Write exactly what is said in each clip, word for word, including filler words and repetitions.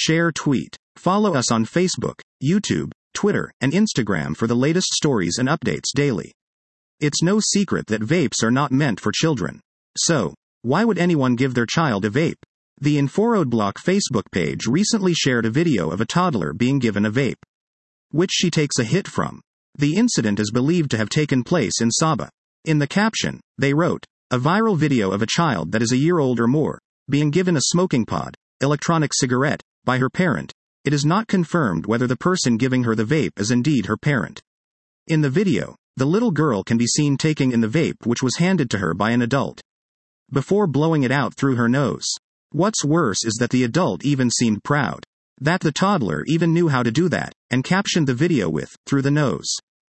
Share tweet. Follow us on Facebook, YouTube, Twitter, and Instagram for the latest stories and updates daily. It's no secret that vapes are not meant for children. So, why would anyone give their child a vape? The InfoRoadblock Facebook page recently shared a video of a toddler being given a vape, which she takes a hit from. The incident is believed to have taken place in Sabah. In the caption, they wrote, "A viral video of a child that is a year old or more, being given a smoking pod, electronic cigarette, by her parent. It is not confirmed whether the person giving her the vape is indeed her parent." In the video, the little girl can be seen taking in the vape which was handed to her by an adult, before blowing it out through her nose. What's worse is that the adult even seemed proud that the toddler even knew how to do that, and captioned the video with, "through the nose."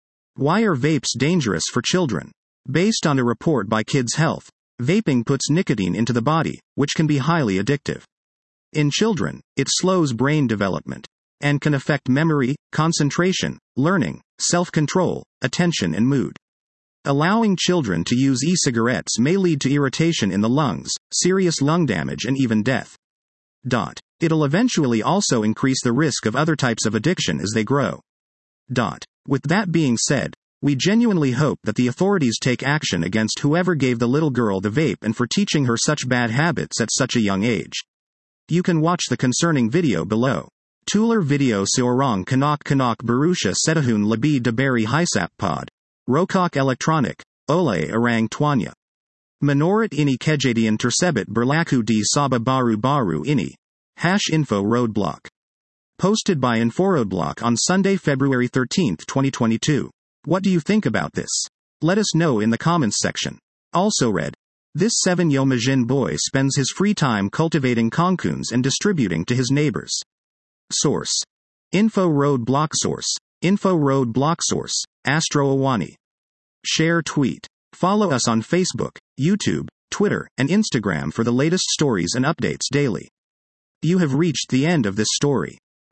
Why are vapes dangerous for children? Based on a report by Kids Health, vaping puts nicotine into the body, which can be highly addictive. In children, it slows brain development, and can affect memory, concentration, learning, self-control, attention and mood. Allowing children to use e-cigarettes may lead to irritation in the lungs, serious lung damage and even death. Dot. It'll eventually also increase the risk of other types of addiction as they grow. Dot. With that being said, we genuinely hope that the authorities take action against whoever gave the little girl the vape and for teaching her such bad habits at such a young age. You can watch the concerning video below. Tular video seorang kanak-kanak berusia setahun lebih diberi hisap pod rokok elektronik oleh orang tuanya. Menurut ini kejadian tersebut berlaku di Sabah baru-baru ini. Hash info roadblock. Posted by InfoRoadblock on Sunday, February thirteenth, twenty twenty-two. What do you think about this? Let us know in the comments section. Also read. This seven-year-old boy spends his free time cultivating kangkungs and distributing to his neighbors. Source. InfoRoadblock source. InfoRoadblock source. Astro Awani. Share tweet. Follow us on Facebook, YouTube, Twitter, and Instagram for the latest stories and updates daily. You have reached the end of this story.